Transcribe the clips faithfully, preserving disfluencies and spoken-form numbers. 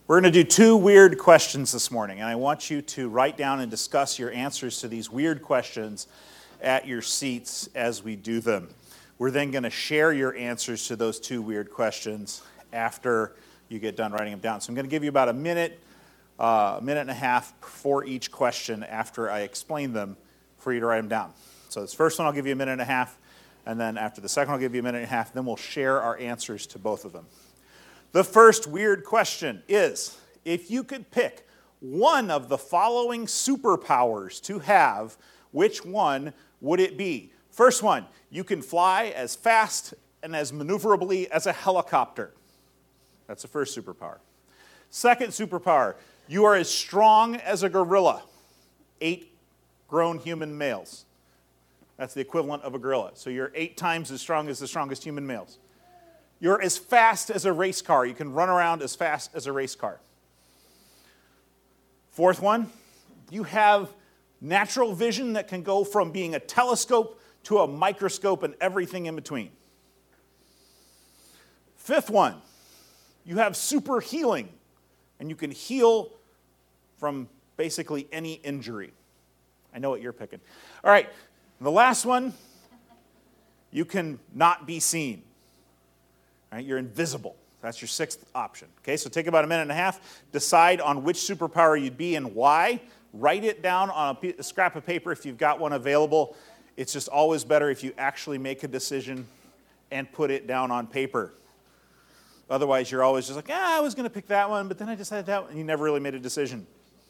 We're going to do two weird questions this morning, and I want you to write down and discuss your answers to these weird questions at your seats as we do them. We're then going to share your answers to those two weird questions after you get done writing them down. So I'm going to give you about a minute, uh, a minute and a half for each question after I explain them for you to write them down. So this first one I'll give you a minute and a half, and then after the second I'll give you a minute and a half, then we'll share our answers to both of them. The first weird question is, if you could pick one of the following superpowers to have, which one would it be? First one, you can fly as fast and as maneuverably as a helicopter. That's the first superpower. Second superpower, you are as strong as a gorilla. Eight grown human males. That's the equivalent of a gorilla. So you're eight times as strong as the strongest human males. You're as fast as a race car. You can run around as fast as a race car. Fourth one, you have natural vision that can go from being a telescope to a microscope and everything in between. Fifth one, you have super healing, and you can heal from basically any injury. I know what you're picking. All right, the last one, you can not be seen. All right, you're invisible. That's your sixth option. Okay, so take about a minute and a half. Decide on which superpower you'd be and why. Write it down on a, a scrap of paper if you've got one available. It's just always better if you actually make a decision and put it down on paper. Otherwise, you're always just like, ah, I was going to pick that one, but then I decided that one. And you never really made a decision.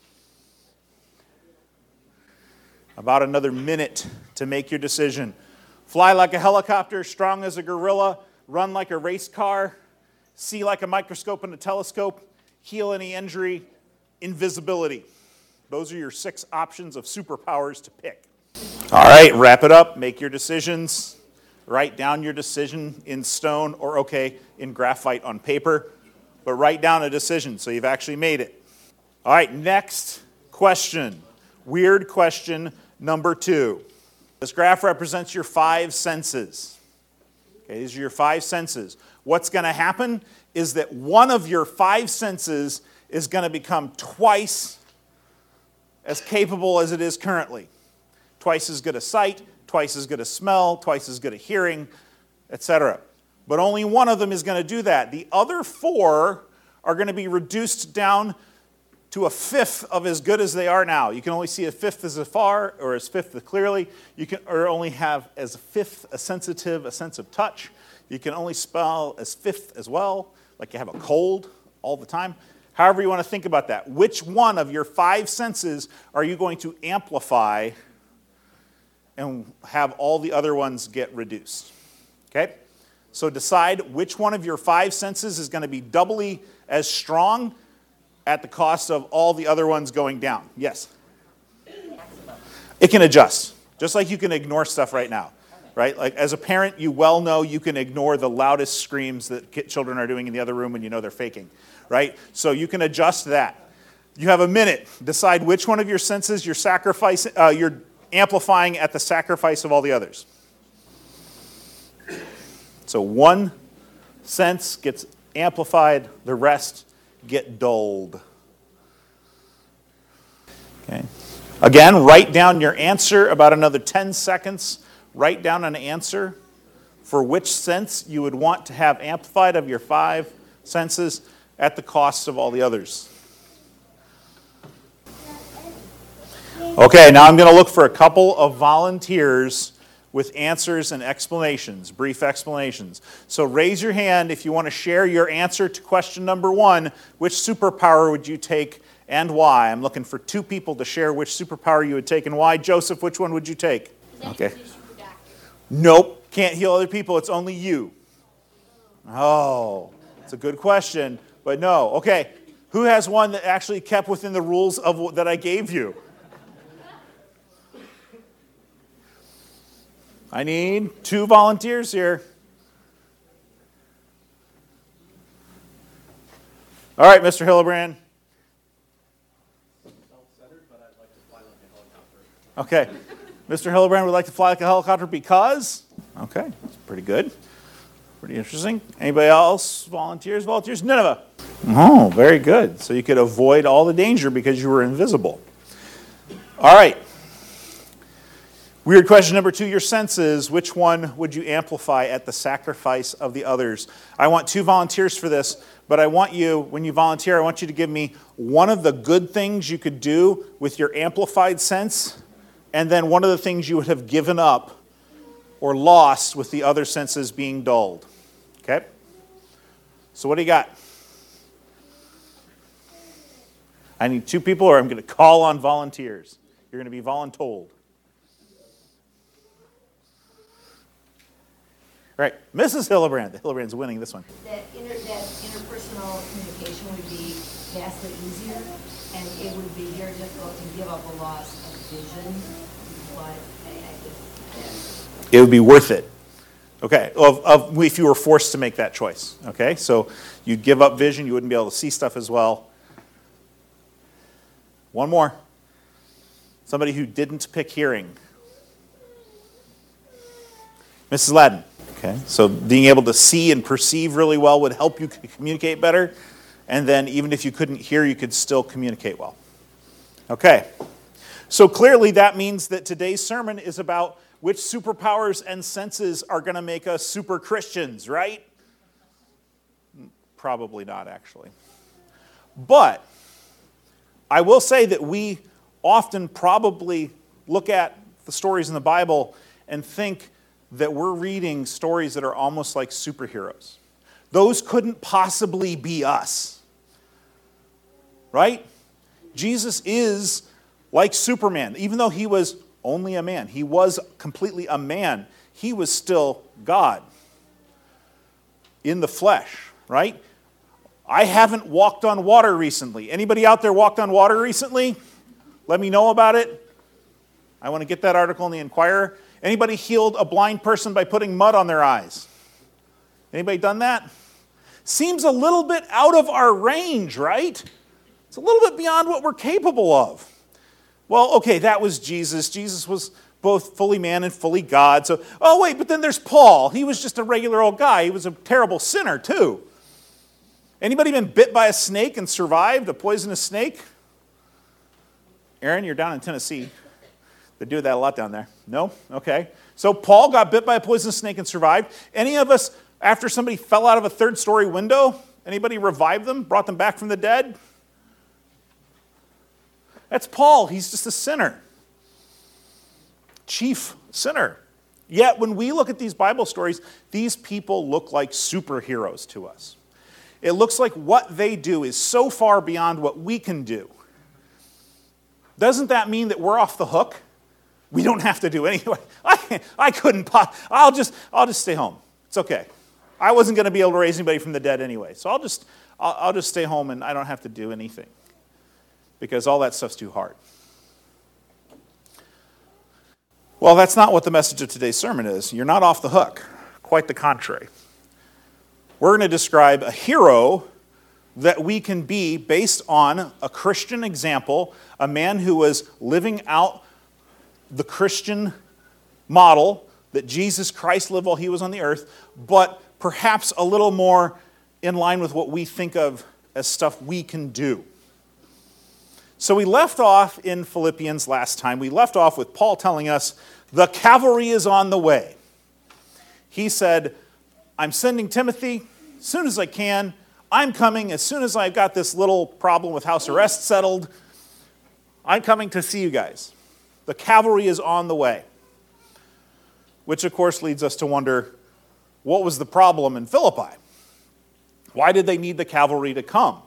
About another minute to make your decision. Fly like a helicopter, strong as a gorilla, run like a race car, see like a microscope and a telescope, heal any injury, invisibility. Those are your six options of superpowers to pick. All right, wrap it up. Make your decisions. Write down your decision in stone or, okay, in graphite on paper. But write down a decision so you've actually made it. All right, next question. Weird question number two. This graph represents your five senses. Okay, these are your five senses. What's going to happen is that one of your five senses is going to become twice as capable as it is currently. Twice as good a sight, twice as good a smell, twice as good a hearing, et cetera. But only one of them is going to do that. The other four are going to be reduced down to a fifth of as good as they are now. You can only see a fifth as far or as fifth as clearly. You can or only have as a fifth a sensitive, a sense of touch. You can only smell as fifth as well, like you have a cold all the time. However you want to think about that. Which one of your five senses are you going to amplify and have all the other ones get reduced? Okay? So decide which one of your five senses is going to be doubly as strong at the cost of all the other ones going down. Yes? It can adjust. Just like you can ignore stuff right now. Right? Like as a parent, you well know you can ignore the loudest screams that children are doing in the other room when you know they're faking. Right? So you can adjust that. You have a minute. Decide which one of your senses you're sacrificing, uh, you're amplifying at the sacrifice of all the others. So one sense gets amplified, the rest get dulled. Okay. Again, write down your answer about another ten seconds. Write down an answer for which sense you would want to have amplified of your five senses at the cost of all the others. Okay, now I'm going to look for a couple of volunteers with answers and explanations, brief explanations. So raise your hand if you want to share your answer to question number one. Which superpower would you take and why? I'm looking for two people to share which superpower you would take and why. Joseph, which one would you take? Okay. Nope, can't heal other people. It's only you. Oh, it's a good question, but no. Okay, who has one that actually kept within the rules of that I gave you? I need two volunteers here. All right, Mister Hillebrand. Self-centered, but I'd like to fly like a helicopter. Okay. Mister Hillebrand would like to fly like a helicopter because? Okay, that's pretty good. Pretty interesting. Anybody else? Volunteers? Volunteers? Nineveh. Oh, very good. So you could avoid all the danger because you were invisible. All right. Weird question number two, your senses. Which one would you amplify at the sacrifice of the others? I want two volunteers for this, but I want you, when you volunteer, I want you to give me one of the good things you could do with your amplified sense, and then one of the things you would have given up or lost with the other senses being dulled. Okay? So what do you got? I need two people, or I'm going to call on volunteers. You're going to be voluntold. All right, Missus Hillebrand. The Hillebrand's winning this one. That, inter, that interpersonal communication would be vastly easier, and it would be very difficult to give up a loss of vision, but I, I just... It would be worth it. Okay, of, of if you were forced to make that choice. Okay, so you'd give up vision, you wouldn't be able to see stuff as well. One more. Somebody who didn't pick hearing. Missus Ladden. Okay, so being able to see and perceive really well would help you communicate better. And then even if you couldn't hear, you could still communicate well. Okay, so clearly that means that today's sermon is about which superpowers and senses are going to make us super Christians, right? Probably not, actually. But I will say that we often probably look at the stories in the Bible and think that we're reading stories that are almost like superheroes. Those couldn't possibly be us. Right? Jesus is like Superman. Even though he was only a man, he was completely a man, he was still God in the flesh, right? I haven't walked on water recently. Anybody out there walked on water recently? Let me know about it. I want to get that article in the Inquirer. Anybody healed a blind person by putting mud on their eyes? Anybody done that? Seems a little bit out of our range, right? It's a little bit beyond what we're capable of. Well, okay, that was Jesus. Jesus was both fully man and fully God. So, oh wait, but then there's Paul. He was just a regular old guy. He was a terrible sinner too. Anybody been bit by a snake and survived, a poisonous snake? Aaron, you're down in Tennessee. They do that a lot down there. No? Okay. So Paul got bit by a poisonous snake and survived. Any of us, after somebody fell out of a third story window, anybody revived them, brought them back from the dead? That's Paul. He's just a sinner. Chief sinner. Yet when we look at these Bible stories, these people look like superheroes to us. It looks like what they do is so far beyond what we can do. Doesn't that mean that we're off the hook? We don't have to do anyway. I, I couldn't. Pop, I'll just. I'll just stay home. It's okay. I wasn't going to be able to raise anybody from the dead anyway, so I'll just. I'll, I'll just stay home and I don't have to do anything because all that stuff's too hard. Well, that's not what the message of today's sermon is. You're not off the hook. Quite the contrary. We're going to describe a hero that we can be based on a Christian example, a man who was living out the Christian model that Jesus Christ lived while he was on the earth, but perhaps a little more in line with what we think of as stuff we can do. So we left off in Philippians last time. We left off with Paul telling us the cavalry is on the way. He said, I'm sending Timothy as soon as I can. I'm coming as soon as I've got this little problem with house arrest settled. I'm coming to see you guys. The cavalry is on the way. Which, of course, leads us to wonder, what was the problem in Philippi? Why did they need the cavalry to come?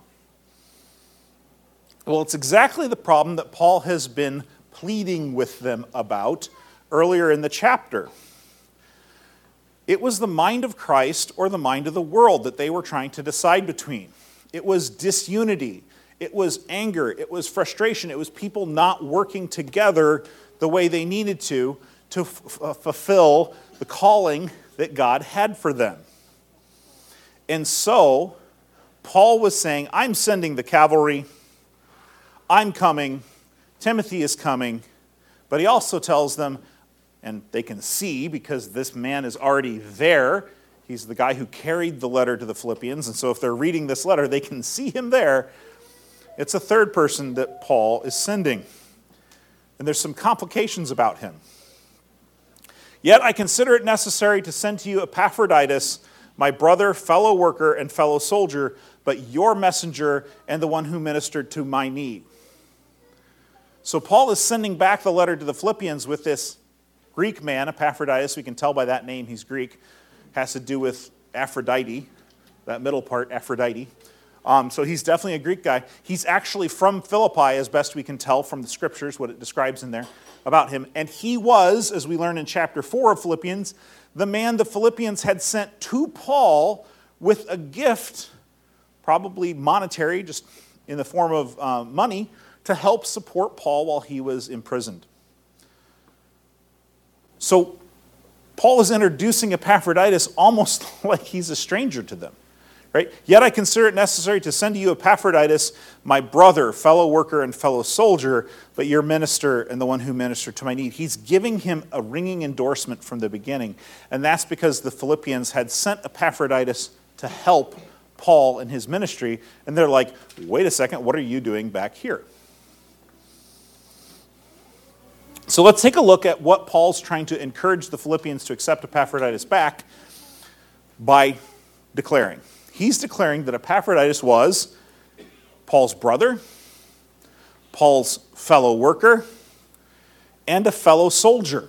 Well, it's exactly the problem that Paul has been pleading with them about earlier in the chapter. It was the mind of Christ or the mind of the world that they were trying to decide between. It was disunity. It was anger. It was frustration. It was people not working together the way they needed to to f- fulfill the calling that God had for them. And so, Paul was saying, I'm sending the cavalry. I'm coming. Timothy is coming. But he also tells them, and they can see because this man is already there. He's the guy who carried the letter to the Philippians, and so if they're reading this letter, they can see him there. It's a third person that Paul is sending. And there's some complications about him. Yet I consider it necessary to send to you Epaphroditus, my brother, fellow worker, and fellow soldier, but your messenger and the one who ministered to my need. So Paul is sending back the letter to the Philippians with this Greek man, Epaphroditus. We can tell by that name he's Greek. Has to do with Aphrodite, that middle part, Aphrodite. Um, so he's definitely a Greek guy. He's actually from Philippi, as best we can tell from the scriptures, what it describes in there about him. And he was, as we learn in chapter four of Philippians, the man the Philippians had sent to Paul with a gift, probably monetary, just in the form of uh, money, to help support Paul while he was imprisoned. So Paul is introducing Epaphroditus almost like he's a stranger to them. Right? Yet I consider it necessary to send to you Epaphroditus, my brother, fellow worker, and fellow soldier, but your minister and the one who ministered to my need. He's giving him a ringing endorsement from the beginning. And that's because the Philippians had sent Epaphroditus to help Paul in his ministry. And they're like, wait a second, what are you doing back here? So let's take a look at what Paul's trying to encourage the Philippians to accept Epaphroditus back by declaring. He's declaring that Epaphroditus was Paul's brother, Paul's fellow worker, and a fellow soldier.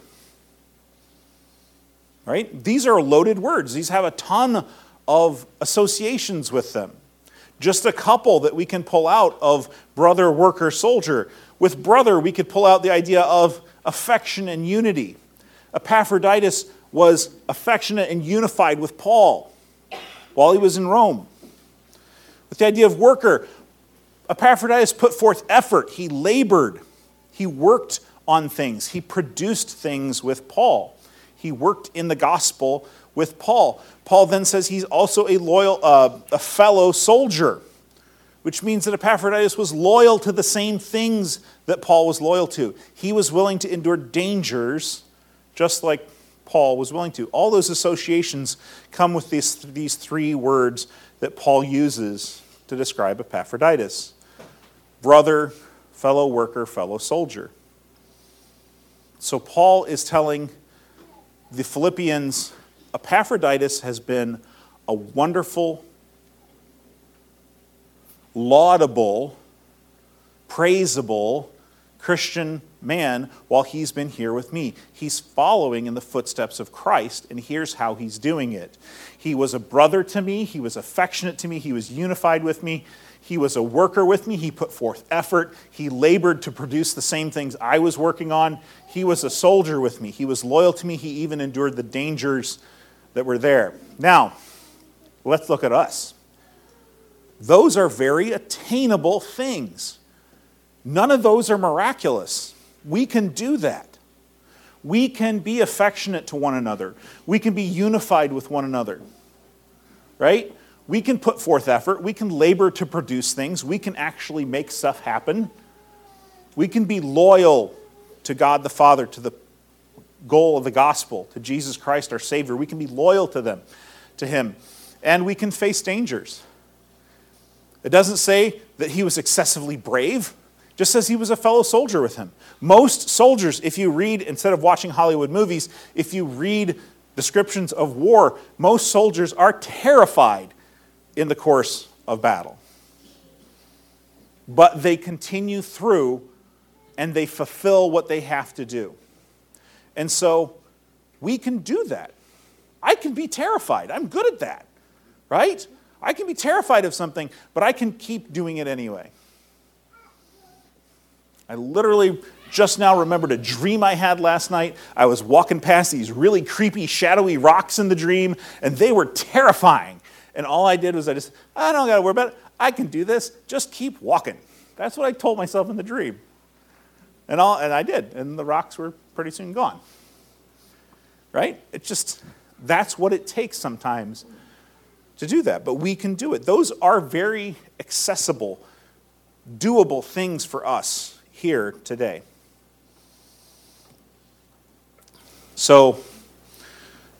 Right? These are loaded words. These have a ton of associations with them. Just a couple that we can pull out of brother, worker, soldier. With brother, we could pull out the idea of affection and unity. Epaphroditus was affectionate and unified with Paul while he was in Rome. With the idea of worker, Epaphroditus put forth effort. He labored. He worked on things. He produced things with Paul. He worked in the gospel with Paul. Paul then says he's also a loyal, uh, a fellow soldier, which means that Epaphroditus was loyal to the same things that Paul was loyal to. He was willing to endure dangers just like Paul was willing to. All those associations come with these, these three words that Paul uses to describe Epaphroditus. Brother, fellow worker, fellow soldier. So Paul is telling the Philippians, Epaphroditus has been a wonderful, laudable, praisable Christian man while he's been here with me. He's following in the footsteps of Christ, and here's how he's doing it. He was a brother to me. He was affectionate to me. He was unified with me. He was a worker with me. He put forth effort. He labored to produce the same things I was working on. He was a soldier with me. He was loyal to me. He even endured the dangers that were there. Now, let's look at us. Those are very attainable things. None of those are miraculous. We can do that. We can be affectionate to one another. We can be unified with one another. Right? We can put forth effort. We can labor to produce things. We can actually make stuff happen. We can be loyal to God the Father, to the goal of the gospel, to Jesus Christ our Savior. We can be loyal to them, to Him. And we can face dangers. It doesn't say that he was excessively brave. It just says he was a fellow soldier with him. Most soldiers, if you read, instead of watching Hollywood movies, if you read descriptions of war, most soldiers are terrified in the course of battle. But they continue through and they fulfill what they have to do. And so we can do that. I can be terrified. I'm good at that, right? I can be terrified of something, but I can keep doing it anyway. I literally just now remembered a dream I had last night. I was walking past these really creepy, shadowy rocks in the dream, and they were terrifying. And all I did was I just, I don't got to worry about it. I can do this. Just keep walking. That's what I told myself in the dream. And, all, and I did. And the rocks were pretty soon gone. Right? It's just, that's what it takes sometimes to do that. But we can do it. Those are very accessible, doable things for us here today. So,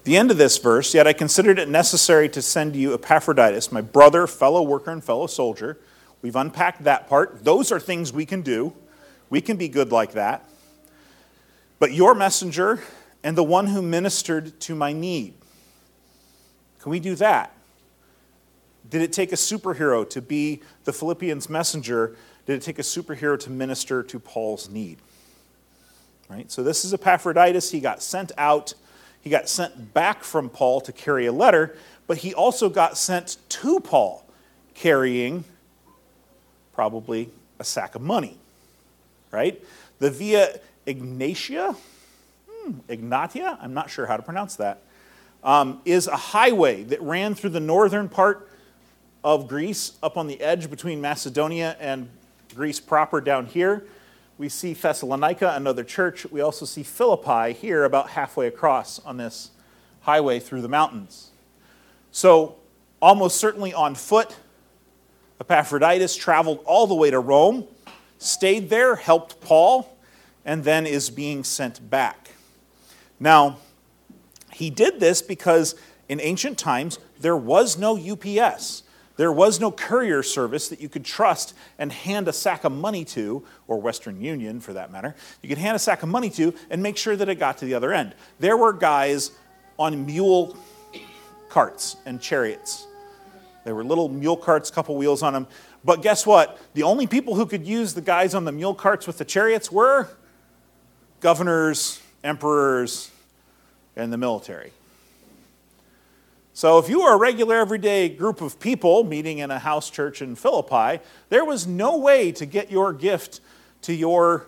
The end of this verse, yet I considered it necessary to send you Epaphroditus, my brother, fellow worker, and fellow soldier. We've unpacked that part. Those are things we can do. We can be good like that. But your messenger and the one who ministered to my need. Can we do that? Did it take a superhero to be the Philippians' messenger? Did it take a superhero to minister to Paul's need? Right? So this is Epaphroditus. He got sent out. He got sent back from Paul to carry a letter, but he also got sent to Paul carrying probably a sack of money. Right? The Via Ignatia, hmm, Ignatia, I'm not sure how to pronounce that, um, is a highway that ran through the northern part of Greece, up on the edge between Macedonia and Greece proper down here. We see Thessalonica, another church. We also see Philippi here about halfway across on this highway through the mountains. So almost certainly on foot, Epaphroditus traveled all the way to Rome, stayed there, helped Paul, and then is being sent back. Now, he did this because in ancient times, there was no U P S. There was no courier service that you could trust and hand a sack of money to, or Western Union for that matter. You could hand a sack of money to and make sure that it got to the other end. There were guys on mule carts and chariots. There were little mule carts, couple wheels on them. But guess what? The only people who could use the guys on the mule carts with the chariots were governors, emperors, and the military. So if you were a regular everyday group of people meeting in a house church in Philippi, there was no way to get your gift to your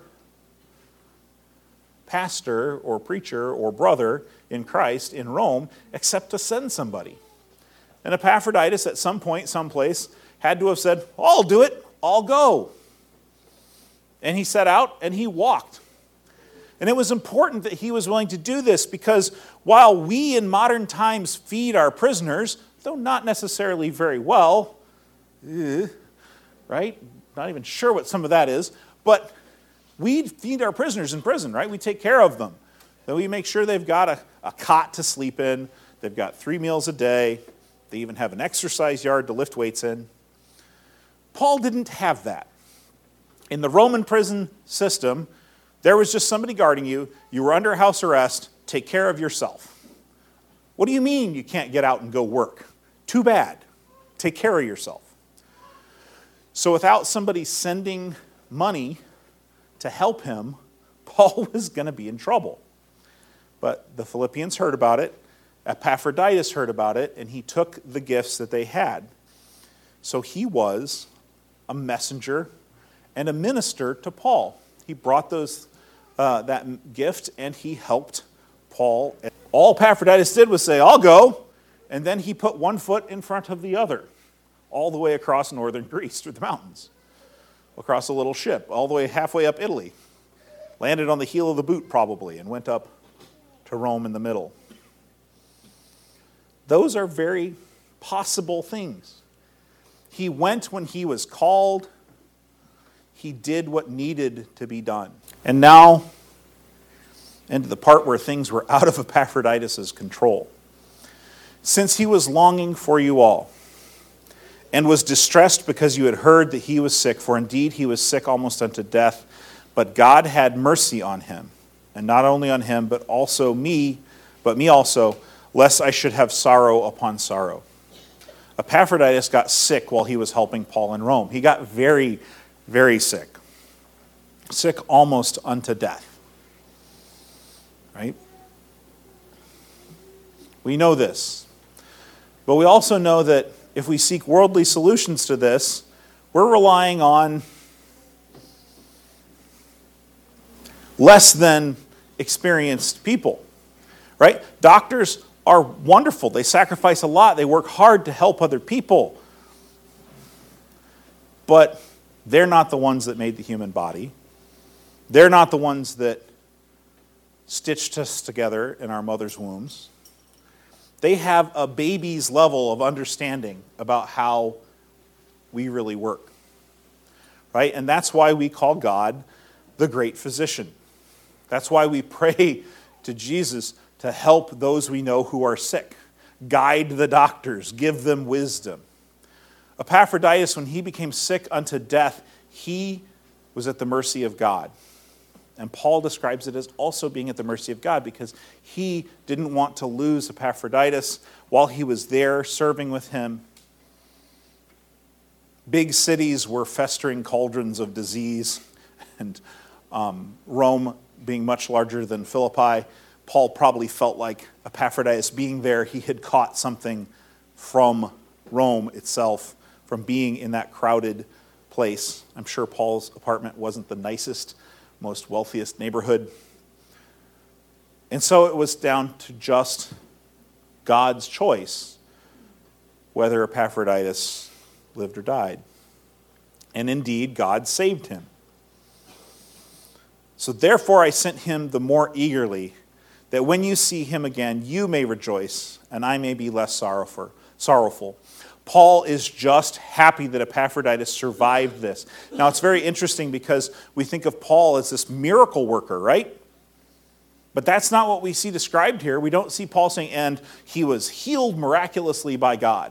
pastor or preacher or brother in Christ in Rome except to send somebody. And Epaphroditus at some point, someplace, had to have said, I'll do it, I'll go. And he set out and he walked. And it was important that he was willing to do this because while we in modern times feed our prisoners, though not necessarily very well, eh, right? Not even sure what some of that is, but we feed our prisoners in prison, right? We take care of them. Then we make sure they've got a, a cot to sleep in. They've got three meals a day. They even have an exercise yard to lift weights in. Paul didn't have that. In the Roman prison system, there was just somebody guarding you. You were under house arrest. Take care of yourself. What do you mean you can't get out and go work? Too bad. Take care of yourself. So without somebody sending money to help him, Paul was going to be in trouble. But the Philippians heard about it. Epaphroditus heard about it, and he took the gifts that they had. So he was a messenger and a minister to Paul. He brought those Uh, that gift, and he helped Paul. All Epaphroditus did was say, I'll go, and then he put one foot in front of the other, all the way across northern Greece through the mountains, across a little ship, all the way halfway up Italy, landed on the heel of the boot probably, and went up to Rome in the middle. Those are very possible things. He went when he was called. He did what needed to be done. And now, into the part where things were out of Epaphroditus' control. Since he was longing for you all, and was distressed because you had heard that he was sick, for indeed he was sick almost unto death, but God had mercy on him, and not only on him, but also me, but me also, lest I should have sorrow upon sorrow. Epaphroditus got sick while he was helping Paul in Rome. He got very Very sick. Sick almost unto death. Right? We know this. But we also know that if we seek worldly solutions to this, we're relying on less than experienced people. Right? Doctors are wonderful. They sacrifice a lot. They work hard to help other people. But they're not the ones that made the human body. They're not the ones that stitched us together in our mother's wombs. They have a baby's level of understanding about how we really work. Right? And that's why we call God the great physician. That's why we pray to Jesus to to help those we know who are sick, guide the doctors, give them wisdom. Epaphroditus, when he became sick unto death, he was at the mercy of God. And Paul describes it as also being at the mercy of God because he didn't want to lose Epaphroditus while he was there serving with him. Big cities were festering cauldrons of disease, and um, Rome being much larger than Philippi, Paul probably felt like Epaphroditus being there, he had caught something from Rome itself, from being in that crowded place. I'm sure Paul's apartment wasn't the nicest, most wealthiest neighborhood. And so it was down to just God's choice whether Epaphroditus lived or died. And indeed, God saved him. So therefore I sent him the more eagerly, that when you see him again, you may rejoice, and I may be less sorrowful. sorrowful. Paul is just happy that Epaphroditus survived this. Now, it's very interesting because we think of Paul as this miracle worker, right? But that's not what we see described here. We don't see Paul saying, and he was healed miraculously by God.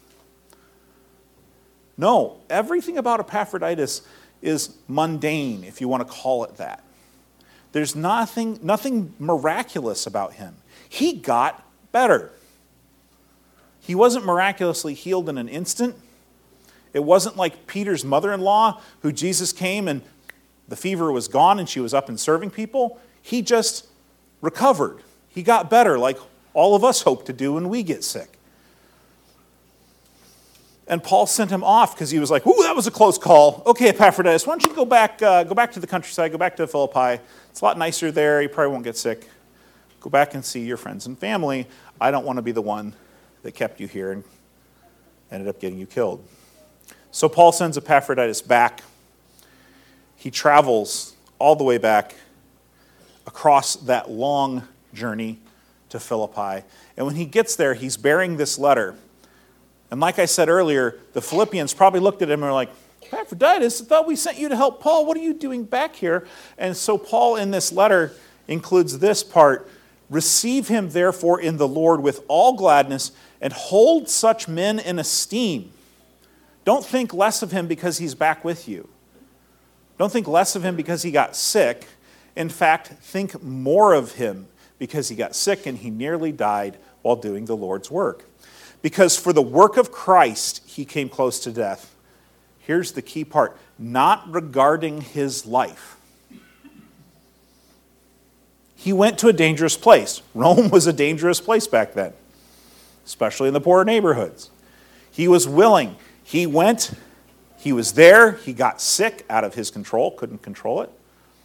No, everything about Epaphroditus is mundane, if you want to call it that. There's nothing, nothing miraculous about him. He got better. He wasn't miraculously healed in an instant. It wasn't like Peter's mother-in-law, who Jesus came and the fever was gone and she was up and serving people. He just recovered. He got better, like all of us hope to do when we get sick. And Paul sent him off because he was like, ooh, that was a close call. Okay, Epaphroditus, why don't you go back, uh, go back to the countryside, go back to Philippi. It's a lot nicer there. You probably won't get sick. Go back and see your friends and family. I don't want to be the one that kept you here and ended up getting you killed. So Paul sends Epaphroditus back. He travels all the way back across that long journey to Philippi. And when he gets there, he's bearing this letter. And like I said earlier, the Philippians probably looked at him and were like, Epaphroditus, I thought we sent you to help Paul. What are you doing back here? And so Paul in this letter includes this part. Receive him therefore in the Lord with all gladness and hold such men in esteem. Don't think less of him because he's back with you. Don't think less of him because he got sick. In fact, think more of him because he got sick and he nearly died while doing the Lord's work. Because for the work of Christ, he came close to death. Here's the key part. Not regarding his life. He went to a dangerous place. Rome was a dangerous place back then, especially in the poorer neighborhoods. He was willing. He went. He was there. He got sick out of his control, couldn't control it.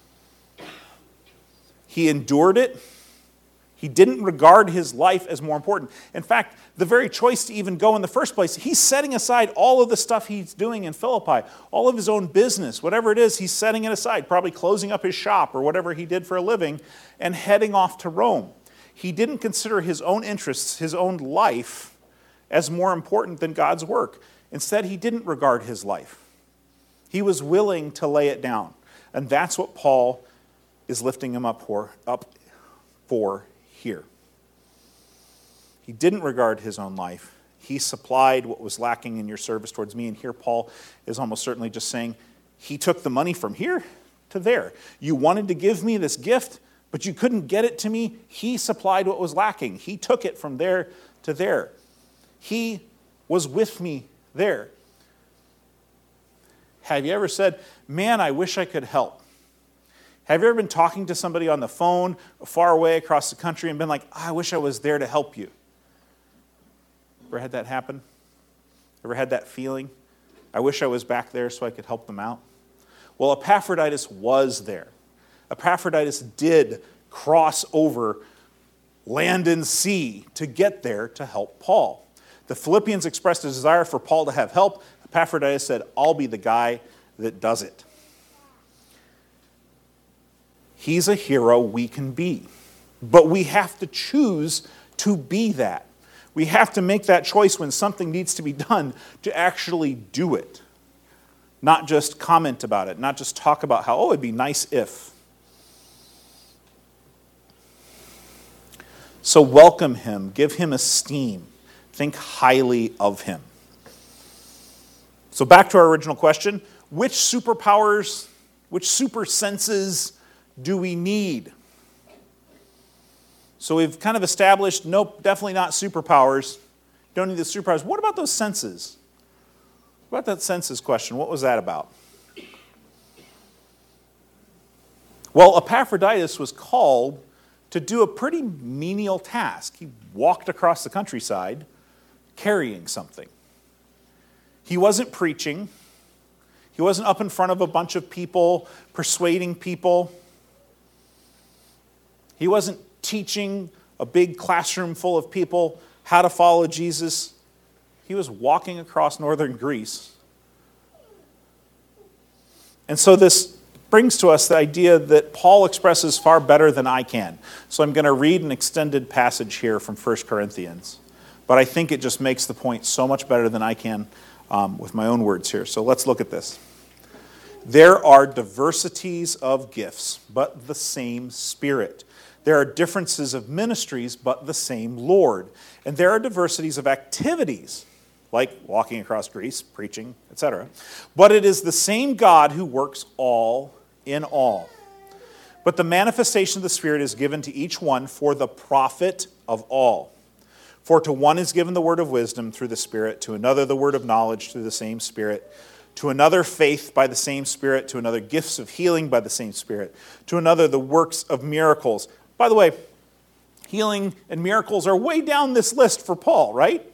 He endured it. He didn't regard his life as more important. In fact, the very choice to even go in the first place, he's setting aside all of the stuff he's doing in Philippi, all of his own business, whatever it is, he's setting it aside, probably closing up his shop or whatever he did for a living, and heading off to Rome. He didn't consider his own interests, his own life, as more important than God's work. Instead, he didn't regard his life. He was willing to lay it down. And that's what Paul is lifting him up for, up for here. He didn't regard his own life. He supplied what was lacking in your service towards me. And here Paul is almost certainly just saying, he took the money from here to there. You wanted to give me this gift, but you couldn't get it to me. He supplied what was lacking. He took it from there to there. He was with me there. Have you ever said, man, I wish I could help? Have you ever been talking to somebody on the phone far away across the country and been like, I wish I was there to help you? Ever had that happen? Ever had that feeling? I wish I was back there so I could help them out. Well, Epaphroditus was there. Epaphroditus did cross over land and sea to get there to help Paul. The Philippians expressed a desire for Paul to have help. Epaphroditus said, I'll be the guy that does it. He's a hero we can be. But we have to choose to be that. We have to make that choice when something needs to be done to actually do it. Not just comment about it, not just talk about how, oh, it'd be nice if. So welcome him, give him esteem, think highly of him. So back to our original question, which superpowers, which super senses do we need? So we've kind of established, nope, definitely not superpowers. Don't need the superpowers. What about those senses? What about that senses question? What was that about? Well, Epaphroditus was called to do a pretty menial task. He walked across the countryside carrying something. He wasn't preaching. He wasn't up in front of a bunch of people, persuading people. He wasn't teaching a big classroom full of people how to follow Jesus. He was walking across northern Greece. And so this brings to us the idea that Paul expresses far better than I can. So I'm going to read an extended passage here from First Corinthians. But I think it just makes the point so much better than I can um, with my own words here. So let's look at this. There are diversities of gifts, but the same Spirit. There are differences of ministries, but the same Lord. And there are diversities of activities, like walking across Greece, preaching, et cetera. But it is the same God who works all in all. But the manifestation of the Spirit is given to each one for the profit of all. For to one is given the word of wisdom through the Spirit, to another the word of knowledge through the same Spirit, to another faith by the same Spirit, to another gifts of healing by the same Spirit, to another the works of miracles. By the way, healing and miracles are way down this list for Paul, right?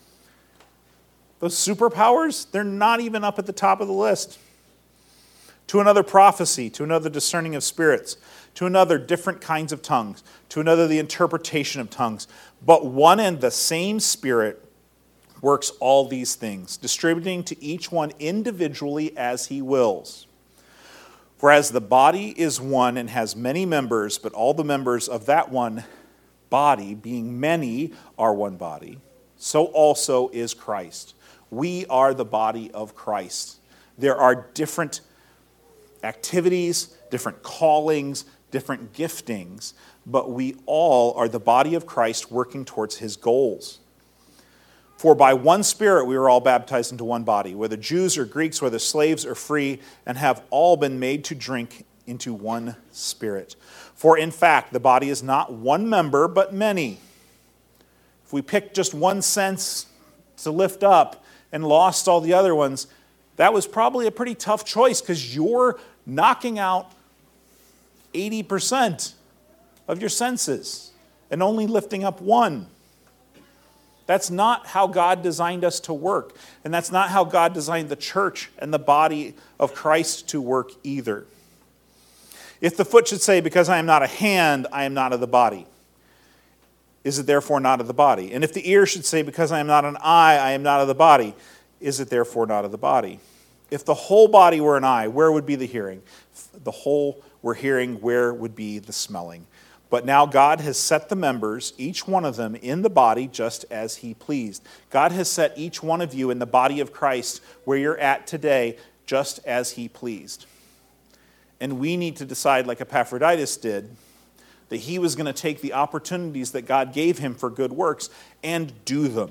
Those superpowers, they're not even up at the top of the list. To another prophecy, to another discerning of spirits, to another different kinds of tongues, to another the interpretation of tongues. But one and the same Spirit works all these things, distributing to each one individually as he wills. For as the body is one and has many members, but all the members of that one body, being many, are one body, so also is Christ. We are the body of Christ. There are different activities, different callings, different giftings, but we all are the body of Christ working towards his goals. For by one Spirit we were all baptized into one body, whether Jews or Greeks, whether slaves or free, and have all been made to drink into one Spirit. For in fact, the body is not one member, but many. If we picked just one sense to lift up and lost all the other ones, that was probably a pretty tough choice because you're knocking out eighty percent of your senses and only lifting up one. That's not how God designed us to work. And that's not how God designed the church and the body of Christ to work either. If the foot should say, because I am not a hand, I am not of the body, is it therefore not of the body? And if the ear should say, because I am not an eye, I am not of the body, is it therefore not of the body? If the whole body were an eye, where would be the hearing? If the whole were hearing, where would be the smelling? But now God has set the members, each one of them, in the body just as he pleased. God has set each one of you in the body of Christ where you're at today just as he pleased. And we need to decide, like Epaphroditus did, that he was going to take the opportunities that God gave him for good works and do them.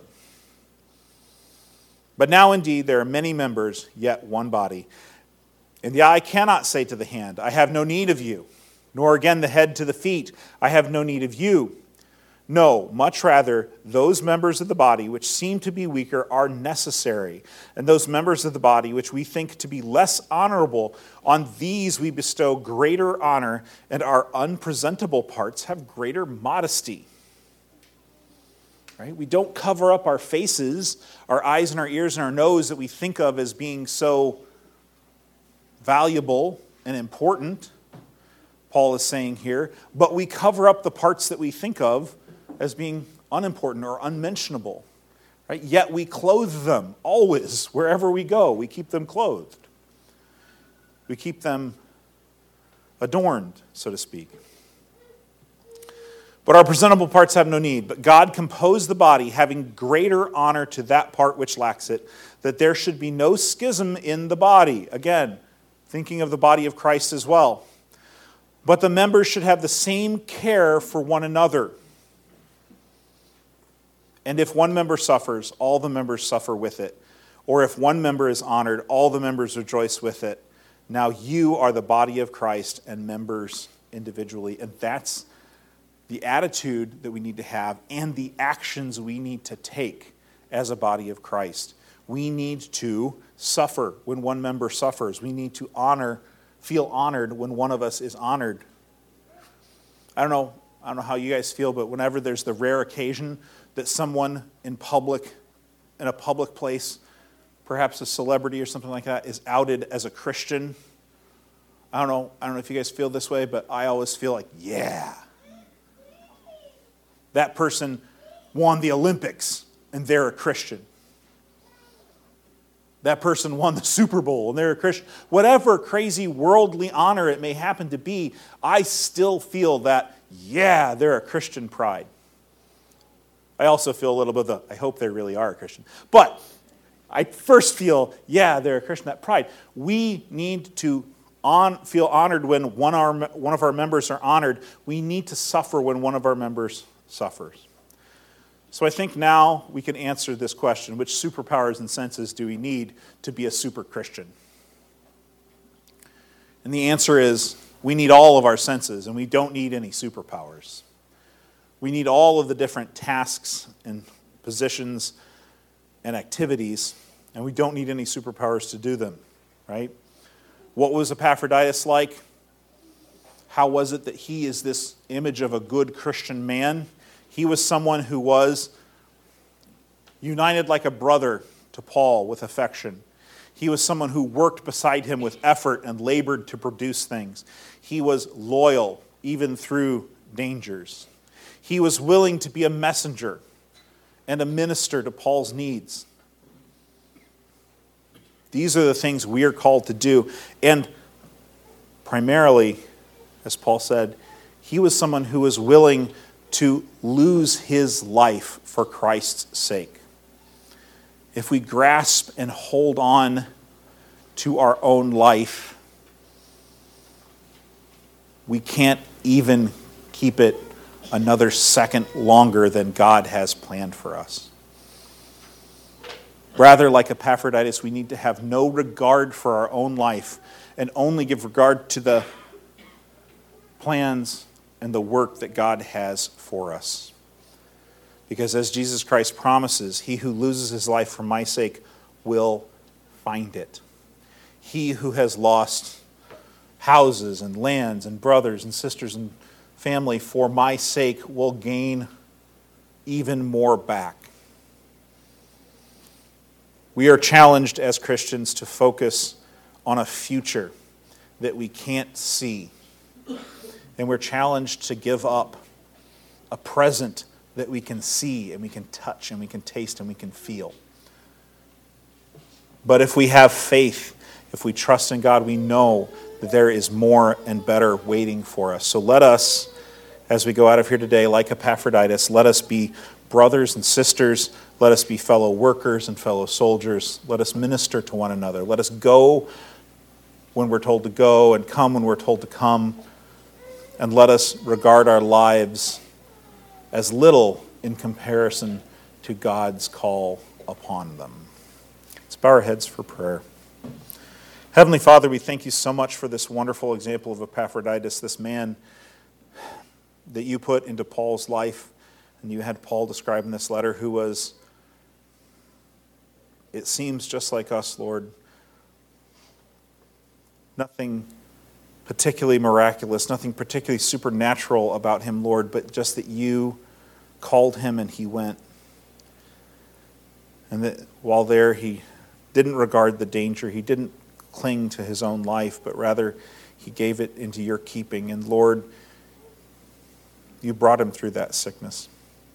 But now indeed there are many members, yet one body. And the eye cannot say to the hand, I have no need of you. Nor again the head to the feet, I have no need of you. No, much rather, those members of the body which seem to be weaker are necessary. And those members of the body which we think to be less honorable, on these we bestow greater honor, and our unpresentable parts have greater modesty. Right? We don't cover up our faces, our eyes and our ears and our nose that we think of as being so valuable and important, Paul is saying here, but we cover up the parts that we think of as being unimportant or unmentionable. Right? Yet we clothe them always, wherever we go. We keep them clothed. We keep them adorned, so to speak. But our presentable parts have no need. But God composed the body, having greater honor to that part which lacks it, that there should be no schism in the body. Again, thinking of the body of Christ as well. But the members should have the same care for one another. And if one member suffers, all the members suffer with it. Or if one member is honored, all the members rejoice with it. Now you are the body of Christ and members individually. And that's the attitude that we need to have and the actions we need to take as a body of Christ. We need to suffer when one member suffers. We need to honor, feel honored when one of us is honored. I don't know, I don't know how you guys feel, but whenever there's the rare occasion that someone in public, in a public place, perhaps a celebrity or something like that, is outed as a Christian, I don't know, I don't know if you guys feel this way, but I always feel like, yeah, that person won the Olympics and they're a Christian. That person won the Super Bowl and they're a Christian. Whatever crazy worldly honor it may happen to be, I still feel that, yeah, they're a Christian pride. I also feel a little bit of the, I hope they really are a Christian. But I first feel, yeah, they're a Christian, that pride. We need to on, feel honored when one, our, one of our members are honored. We need to suffer when one of our members suffers. So I think now we can answer this question: which superpowers and senses do we need to be a super Christian? And the answer is, we need all of our senses, and we don't need any superpowers. We need all of the different tasks and positions and activities, and we don't need any superpowers to do them, right? What was Epaphroditus like? How was it that he is this image of a good Christian man? He was someone who was united like a brother to Paul with affection. He was someone who worked beside him with effort and labored to produce things. He was loyal even through dangers. He was willing to be a messenger and a minister to Paul's needs. These are the things we are called to do. And primarily, as Paul said, he was someone who was willing to lose his life for Christ's sake. If we grasp and hold on to our own life, we can't even keep it another second longer than God has planned for us. Rather, like Epaphroditus, we need to have no regard for our own life and only give regard to the plans and the work that God has for us. Because as Jesus Christ promises, he who loses his life for my sake will find it. He who has lost houses and lands and brothers and sisters and family for my sake will gain even more back. We are challenged as Christians to focus on a future that we can't see. And we're challenged to give up a present that we can see and we can touch and we can taste and we can feel. But if we have faith, if we trust in God, we know that there is more and better waiting for us. So let us, as we go out of here today, like Epaphroditus, let us be brothers and sisters. Let us be fellow workers and fellow soldiers. Let us minister to one another. Let us go when we're told to go and come when we're told to come. And let us regard our lives as little in comparison to God's call upon them. Let's bow our heads for prayer. Heavenly Father, we thank you so much for this wonderful example of Epaphroditus, this man that you put into Paul's life, and you had Paul describe in this letter, who was, it seems just like us, Lord. Nothing particularly miraculous, nothing particularly supernatural about him, Lord, but just that you called him and he went. And that while there, he didn't regard the danger, he didn't cling to his own life, but rather he gave it into your keeping. And Lord, you brought him through that sickness.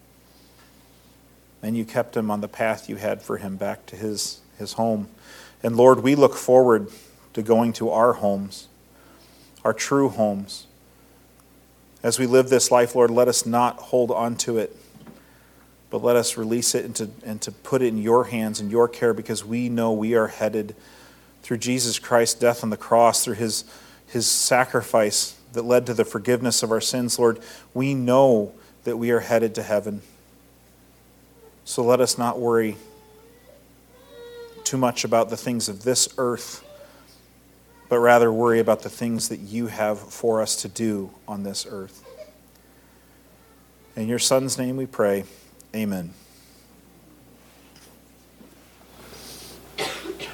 And you kept him on the path you had for him back to his, his home. And Lord, we look forward to going to our homes, our true homes. As we live this life, Lord, let us not hold on to it, but let us release it and to, and to put it in your hands and your care, because we know we are headed through Jesus Christ's death on the cross, through his, his sacrifice that led to the forgiveness of our sins, Lord. We know that we are headed to heaven. So let us not worry too much about the things of this earth, but rather worry about the things that you have for us to do on this earth. In your Son's name we pray, amen.